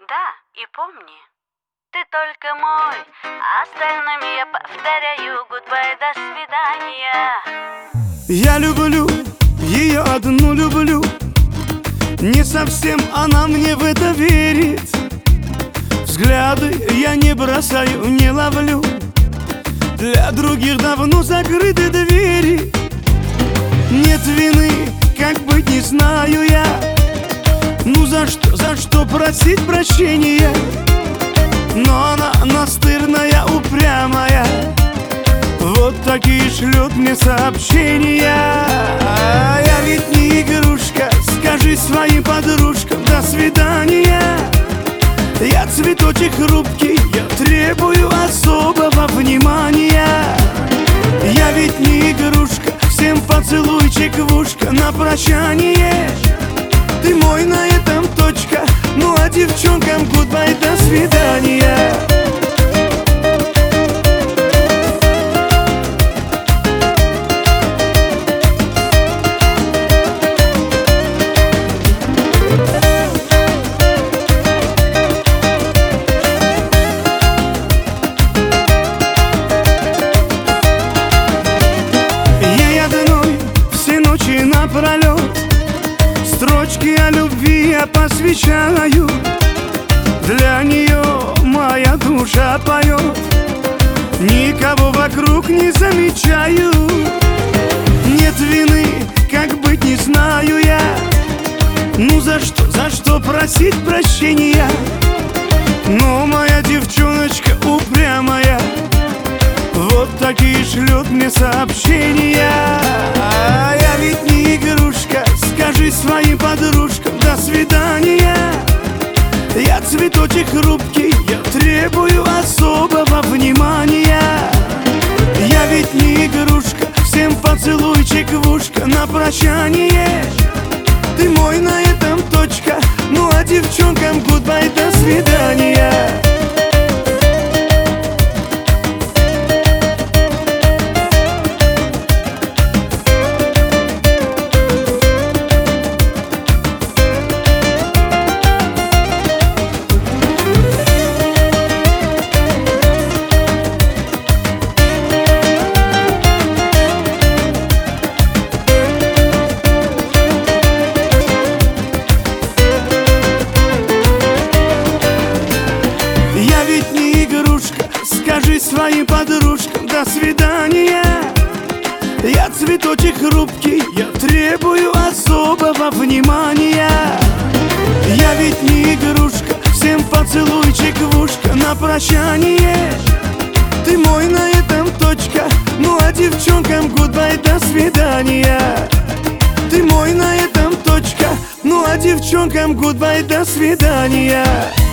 Да, и помни, ты только мой, остальным я повторяю goodbye, до свидания. Я люблю, ее одну люблю, не совсем она мне в это верит. Взгляды я не бросаю, не ловлю, для других давно закрыты двери. Нет вины, как быть не знаю я. Ну за что просить прощения? Но она настырная, упрямая, вот такие шлет мне сообщения. Я ведь не игрушка, скажи своим подружкам до свидания. Я цветочек хрупкий, я требую особого внимания. Я ведь не игрушка, всем поцелуйчик в ушко на прощание. Ты мой, на этом точка, ну а девчонкам goodbye, до свидания. Ей одной все ночи напролет строчки о любви я посвящаю. Для нее моя душа поет, никого вокруг не замечаю. Нет вины, как быть не знаю я. Ну за что просить прощения? Но моя девчоночка упрямая, вот такие шлет мне сообщения. Я ведь не игрушка, скажи своим подружкам до свидания. Я цветочек хрупкий, я требую особого внимания. Я ведь не игрушка, всем поцелуйчик в ушко на прощание. Ты мой, на этом точка, ну а девчонкам goodbye, до свидания. Скажи своим подружкам до свидания. Я цветочек хрупкий, я требую особого внимания. Я ведь не игрушка, всем поцелуйчик в ушко на прощание. Ты мой, на этом точка, ну а девчонкам goodbye, до свидания. Ты мой, на этом точка, ну а девчонкам goodbye, до свидания.